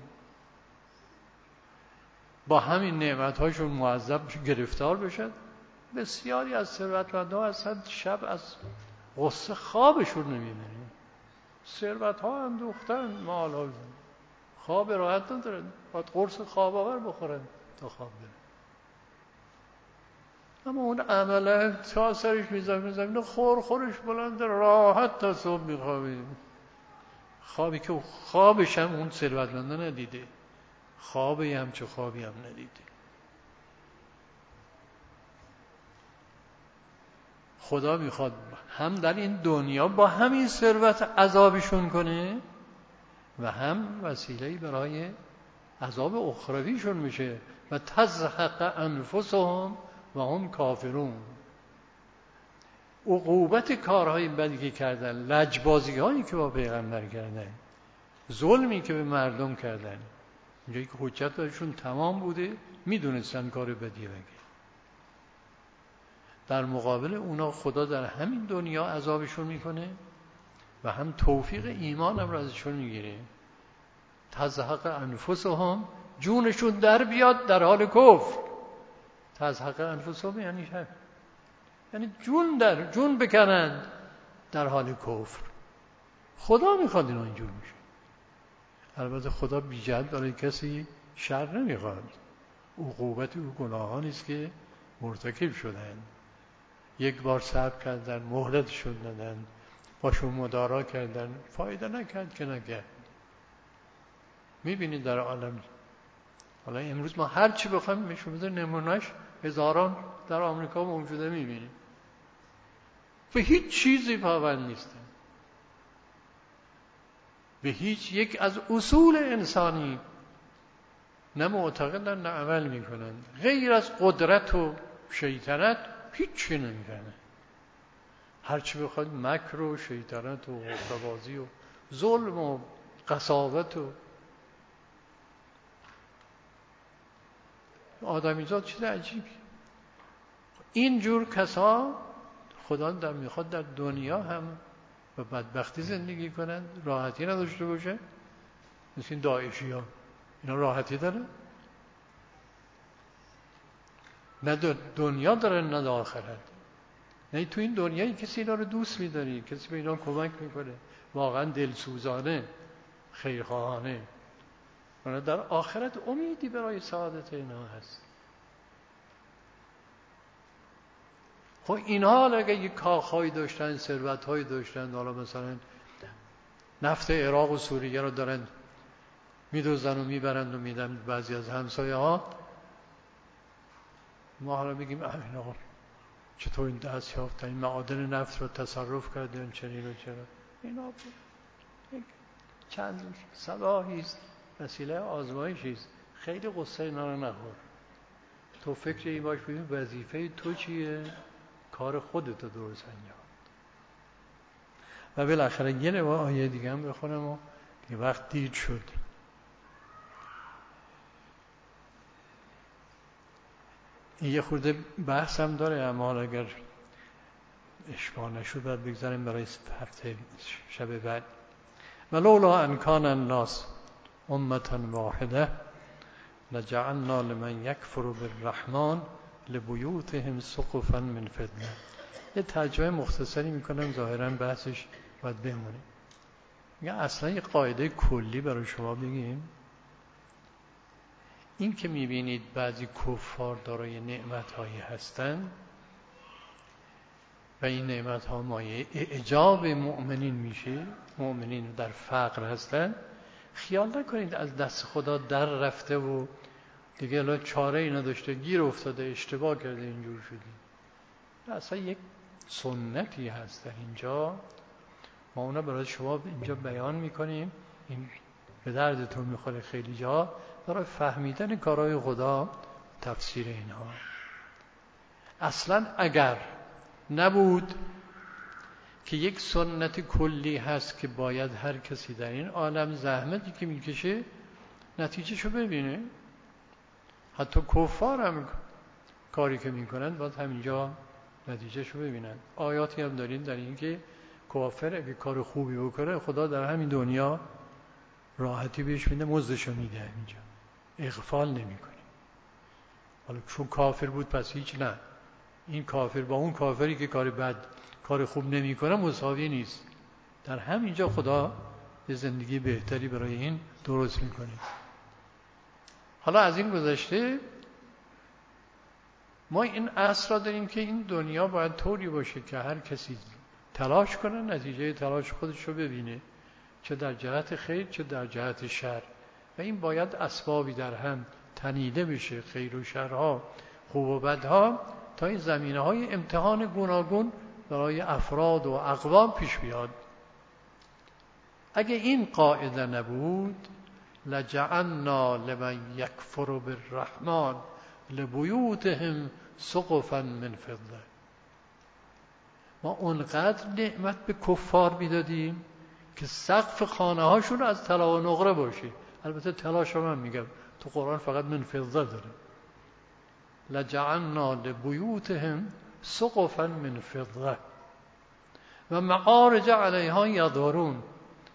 با همین نعمت هاشون معذب گرفتار بشن. بسیاری از ثروتمندان هستند شب از غصه خوابشون نمیبرن. ثروت ها اندوختن، مال ها، خواب راحت ندارن، باید قرص خواب آور بخورن تا خواب برن. اما اون عمله تا سرش میزنه خورش بلند راحت تا صبح میخوابیم. خوابی که خوابش هم اون ثروتمنده ندیده، خوابی هم چه خوابی هم ندیده. خدا میخواد هم در این دنیا با همین ثروت عذابشون کنه و هم وسیله برای عذاب اخرویشون میشه. و تزهق انفسهم و هم کافرون. عقوبت کارهای بدی که کردن، لجبازی هایی که با پیغمبر کردن، ظلمی که به مردم کردن، اونجایی که حجت برشون تمام بوده میدونستن کار بدی بگه، در مقابل اونا خدا در همین دنیا عذابشون میکنه و هم توفیق ایمان هم ازشون میگیره. تزهق انفسهم، جونشون در بیاد در حال کفر. تزهق انفسهم یعنی چه؟ یعنی جون بکنند در حال کفر. خدا میخواد اینا اینجور میشه. البته خدا بی جهت برای کسی شر نمیخواد. عقوبت او گناهانی است که مرتکب شدن. یک بار صبر کردن، مهلتشون دادن، باشون مدارا کردن، فایده نکرد که نکرد. میبینید در عالم حالا امروز ما هر چی بخوایم نشون بده نمونهش هزاران در آمریکا موجوده میبینیم. به هیچ چیزی پابند نیستن، به هیچ یک از اصول انسانی نه معتقدن نه عمل میکنن. غیر از قدرت و شیطنت هیچی نمیکنن. هرچی بخواد مکر و شیطنت و حقه‌بازی و ظلم و قساوت و آدمیزاد چیز عجیبی. اینجور کسا خدا میخواد در دنیا هم و بدبختی زندگی کنن، راحتی نداشته باشه. مثل این داعشی ها، اینا راحتی دارن؟ نه دنیا دارن نه آخرت. نه تو این دنیایی کسی اینا رو دوست می‌داری، کسی به اینا کمک میکنه، واقعا دلسوزانه، خیرخواهانه. و در آخرت امیدی برای سعادت اینا هست. خب اینها اگه یک کاخهایی داشتن، ثروت‌هایی داشتن، حالا مثلا نفت عراق و سوریه رو دارن میدوزن و میبرند و میدن بعضی از همسایه ها، ما حالا میگیم اینا چطور این دست یافتن، این معادن نفت رو تصرف کردن، چنین و چرا. اینا یک چند صلاحی است، وسیله آزمایشی است. خیلی قصه اینا رو نخور. تو فکر این باش ببین وظیفه تو چیه، کار خودت رو درست انجام. و بالاخره یه آیه دیگه هم بخونم و که وقت دیر شد. این یه خورده بحث هم داره، اما اگر اشباه نشد باید بگذاریم برای هفته شب بعد. ولولا ان کان الناس امة واحده لجعلنا لمن یکفر بالرحمن لبیوتهم سقفا من فضة. یه ترجمه مختصری میکنم، ظاهرا بحثش باید بمونه. میگه اصلا یه قاعده کلی برای شما بگیم. این که میبینید بعضی کفار دارای نعمت‌هایی هستن و این نعمت‌ها مایه اعجاب مؤمنین میشه، مؤمنین در فقر هستن، خیال نکنید از دست خدا در رفته و دیگه الان چاره‌ای نداشته، گیر افتاده، اشتباه کرده، اینجور شدی. اصلا یک سنتی هست در اینجا، ما اونا برای شما اینجا بیان میکنیم. این به دردتون میخوره خیلی جا برای فهمیدن کارهای خدا، تفسیر اینها. اصلا اگر نبود که یک سنت کلی هست که باید هر کسی در این عالم زحمتی که میکشه نتیجهشو ببینه، حتی کفار هم کاری که میکنن باید همینجا نتیجهشو ببینن. آیاتی هم داریم در این که کافر اگه کار خوبی بکنه خدا در همین دنیا راحتی بهش میده، مزدشو میده، همینجا اغفال نمیکنه. حالا چون کافر بود پس هیچ، نه، این کافر با اون کافری که کار بد کار خوب نمیکنه مساوی نیست. در همینجا خدا یه زندگی بهتری برای این درست میکنه. حالا از این گذشته ما این اصل را داریم که این دنیا باید طوری باشه که هر کسی تلاش کنه نتیجه تلاش خودش رو ببینه، چه در جهت خیر چه در جهت شر، و این باید اسبابی در هم تنیده بشه، خیر و شرها، خوب و بدها، تا این زمینه‌های امتحان گوناگون برای افراد و اقوام پیش بیاد. اگه این قاعده نبود لجعلنا لمن یکفر بالرحمن لبیوتهم سقفا من فضه. ما اونقدر نعمت به کفار میدادیم که سقف خانه هاشون از طلا و نقره باشه. البته طلاش رو من میگم، تو قرآن فقط من فضه داره. لجعلنا لبیوتهم سقفا من فضه و معارج علیها یظهرون.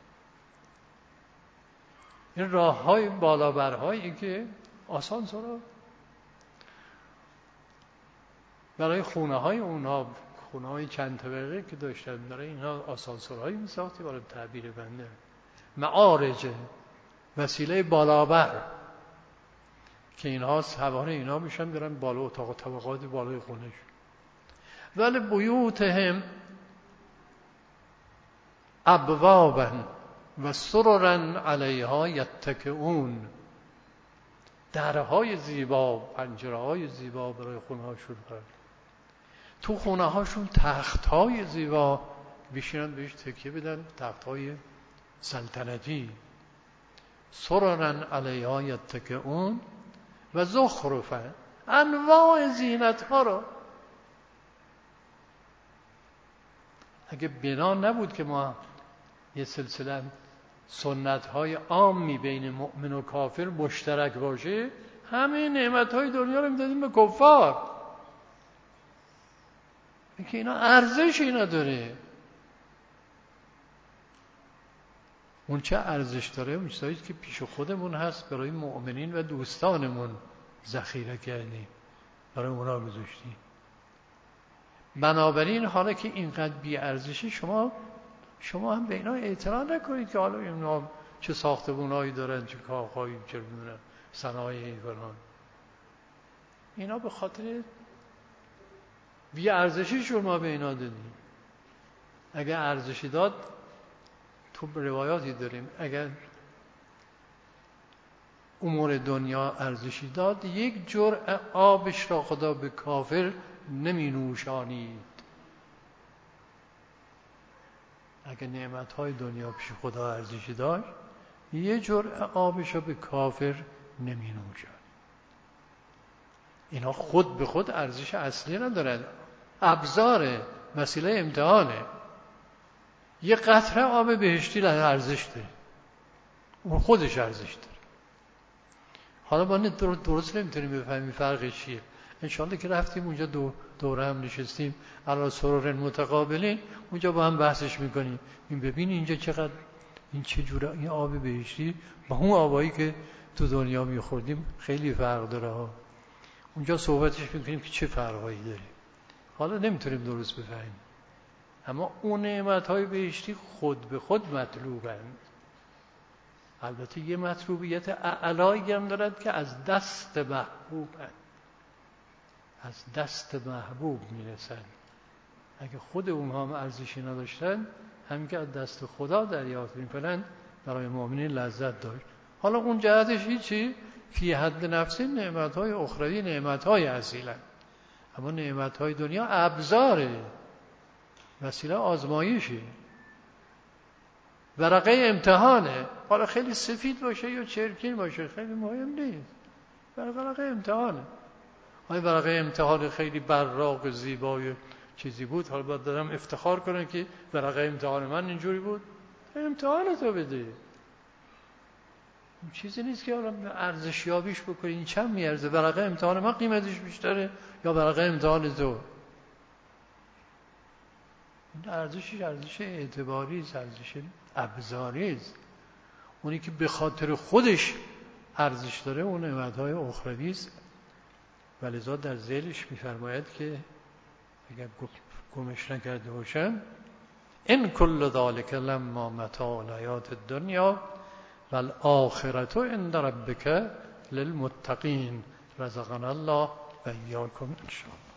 این راه های بالابرهایی که آسانسورها برای خونه های اونها، خونه های چند طبقه که داشتن، برای اینها آسانسورهایی میساختی برای تعبیر بنده. معارج، وسیله بالابر که اینها سوار اینا میشن برن بالا اتاق طبقات بالای خونش. ولی بیوتهم ابوابا و سررا علیها یتکئون. درهای زیبا، پنجره‌های زیبا برای خونه‌هاشون هست. تو خونه‌هاشون تخت‌های زیبا بشینن بهش تکیه بدن، تخت‌های سلطنتی. سررا علیها یتکئون و زخرفا، انواع زینت‌ها رو. اگه بنا نبود که ما یه سلسله سنت‌های عامی بین مؤمن و کافر مشترک باشه، همه نعمت‌های دنیا رو میدادیم به کفار. اینکه اینا ارزشی نداره. اون چه ارزش داره؟ اون چیزایی که پیش خودمون هست برای مؤمنین و دوستانمون ذخیره کردیم، برای اونا گذاشتیم. بنابراین حالا که اینقدر بی ارزشی، شما هم به اینا اعتراض نکنید که حالا اینا چه ساختمونایی دارن، چه کاخهایی، چه میدونن صنایعی فلان. اینا به خاطر بی ارزشیشون ما به اینا دادیم. اگر ارزشی داد، تو روایاتی داریم اگر امور دنیا ارزشی داد، یک جرعه آبش را خدا به کافر نمی نوشانید. اگر نعمتهای دنیا پیش خدا ارزشی داشت، یک جرعه آبش را به کافر نمی نوشانید. اینا خود به خود ارزش اصلی ندارن، ابزار، وسیله امتحانه. یه قطره آب بهشتی ارزش داره، اون خودش ارزش داره. حالا ما درست نمیتونیم بفهمیم فرقش چیه. انشالله که رفتیم اونجا دوره هم نشستیم علی سرور متقابلین، اونجا با هم بحثش میکنیم. این ببین اینجا چقدر، این چه جوره، این آب بهشتی با اون آبایی که تو دنیا میخوردیم خیلی فرق داره ها. اونجا صحبتش میکنیم که چه فرقایی داره. حالا نمیتونیم درست بفهمیم، اما اون نعمت‌های بهشتی خود به خود مطلوبند. البته یه مطلوبیت اعلایی هم دارد که از دست محبوب هست. از دست محبوب میرسن. اگه خود اونها هم ارزشی نداشتن، همین که از دست خدا دریافت میکنن، برای مؤمنین لذت داشت. حالا اون جهتش هیچی، فی حد نفسی نعمت‌های اخروی نعمت‌های اصیلن، اما نعمت‌های دنیا ابزاره، وسیله آزمایشه، ورقه امتحانه. حالا خیلی سفید باشه یا چرکین باشه خیلی مهم نیست، ورقه امتحانه. های ورقه امتحان خیلی براق زیبای چیزی بود، حالا باید دارم افتخار کنم که ورقه امتحان من اینجوری بود. امتحانتو بده، چیزی نیست که حالا ارزشیابیش بکنی. این چند میارزه؟ ورقه امتحان من قیمتش بیشتره یا ورقه امتحان تو؟ این ارزشش ارزش اعتباری است، ارزش ابزاری است. اونی که به خاطر خودش ارزش داره اون نعمت‌های اخروی است. ولذا در ذیلش می‌فرماید که اگر گمش نکرده باشم، ان کل ذلک لما متاع الحیات الدنیا والآخرة عند ربک للمتقین رزقنا الله و ایاکم انشاءالله.